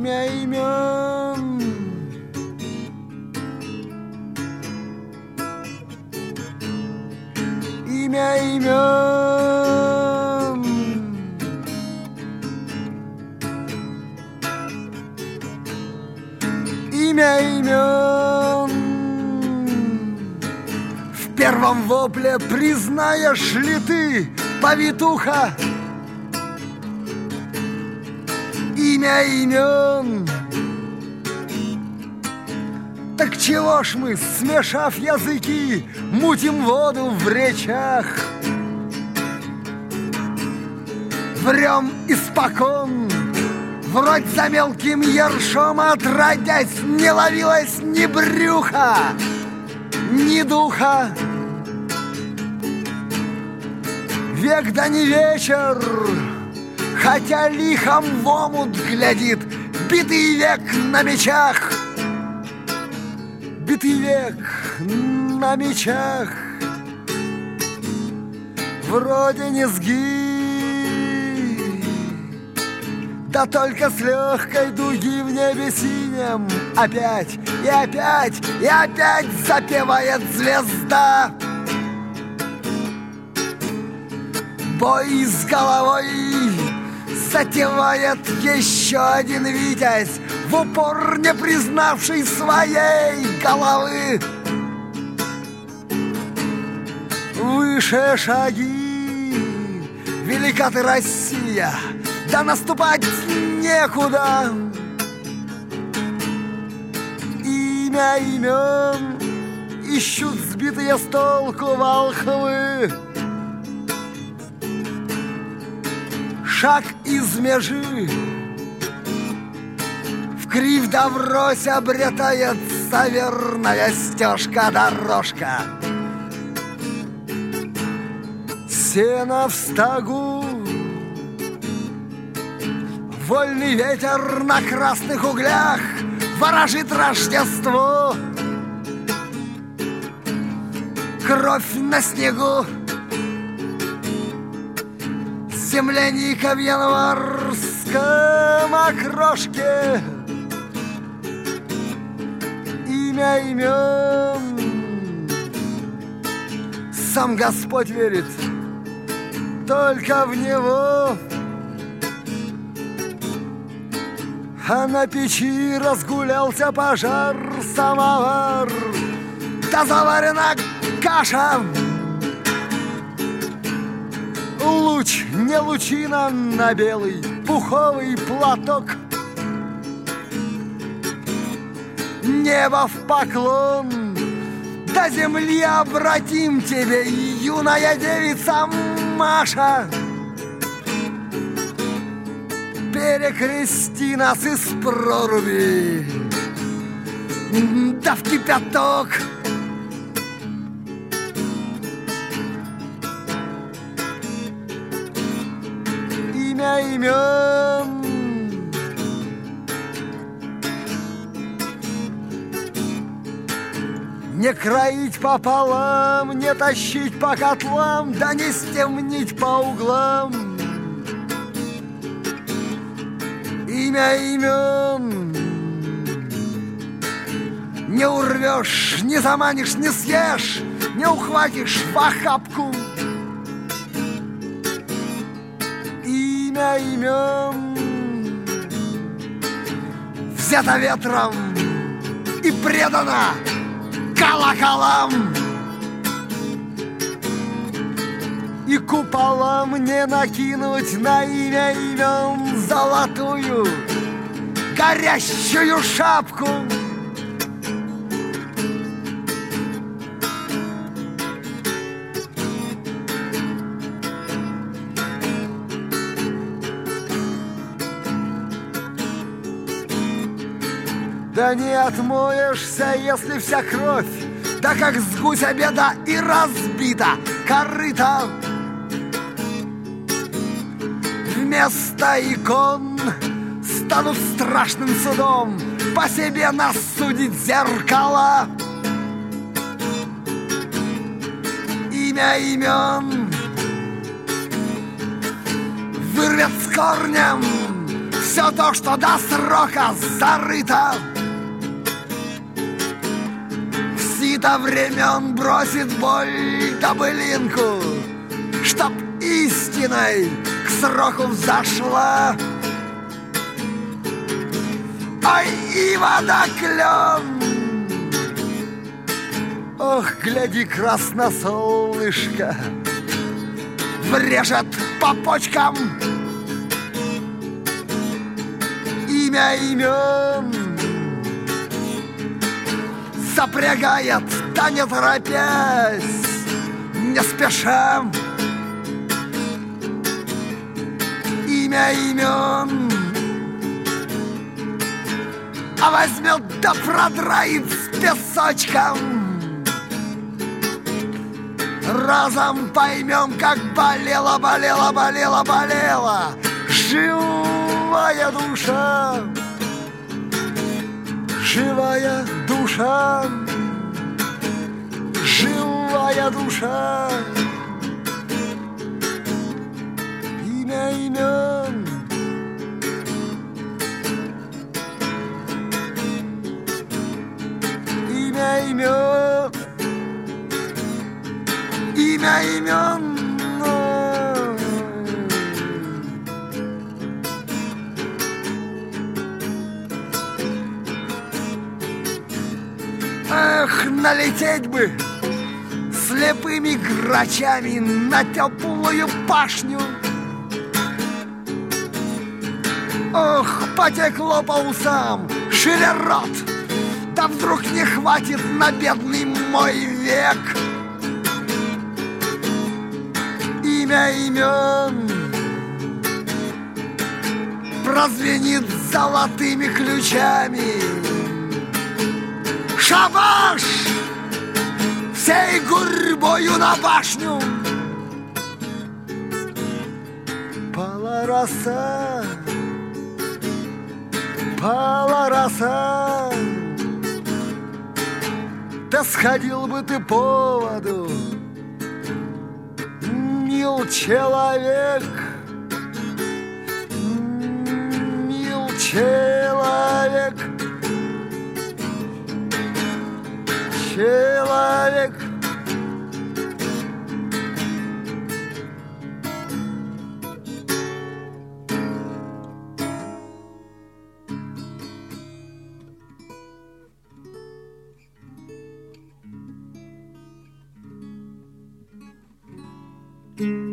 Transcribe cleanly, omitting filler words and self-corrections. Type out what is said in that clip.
имя имен. Имя имен. Имя имен. В первом вопле признаешь ли ты, повитуха, имя имен? Так чего ж мы, смешав языки, мутим воду в речах? Врем испокон, врозь за мелким ершом отродясь, не ловилось ни брюха, ни духа. Век да не вечер, хотя лихом в омут глядит битый век на мечах. Битый век на мечах. Вроде низги, да только с легкой дуги в небе синем опять и опять и опять запевает звезда. Бой с головой затевает еще один витязь, в упор не признавший своей головы. Выше шаги, велика ты, Россия, да наступать некуда. Имя имен ищут сбитые с толку волхвы. Шаг из межи, вкривь да врозь обретается верная стежка-дорожка. Сено в стогу, вольный ветер на красных углях ворожит Рождество. Кровь на снегу, земляника в январском окрошке. Имя имен. Сам Господь верит только в Него. А на печи разгулялся пожар, самовар, да заварена каша. Луч, не лучина на белый пуховый платок. Небо в поклон, до земли обратим тебе, юная девица Маша. Перекрести нас из проруби, да в кипяток. Имя имен. Не кроить пополам, не тащить по котлам, да не стемнить по углам. Имя имен. Не урвешь, не заманишь, не съешь, не ухватишь в охапку. Имя имен. Взято ветром и предано колоколам. И куполам не накинуть на имя имен золотую горящую шапку. Да не отмоешься, если вся кровь, да как с гуся беда и разбита корыто. Вместо икон станут страшным судом по себе нас судить зеркала. Имя имен вырвет с корнем все то, что до срока зарыто в сито времен, бросит боль да былинку, чтоб истиной к сроку взошла. Ой, и водоклен! Ох, гляди, красносолнышко врежет по почкам имя имен, запрягает, да не торопясь, не спеша, имя имен, а возьмет да продроит с песочком. Разом поймем, как болела, болела, болела, болела живая душа, живая душа, живая душа. Имя имен, имя имен, имя имен. Эх, налететь бы слепыми грачами на теплую башню. Ох, потекло по усам, шире рот, да вдруг не хватит на бедный мой век. Имя имен прозвенит золотыми ключами. Шабаш! Всей гурьбою на башню! Пала роса, пала роса, да сходил бы ты по воду, мил человек, мил человек, человек. Thank you.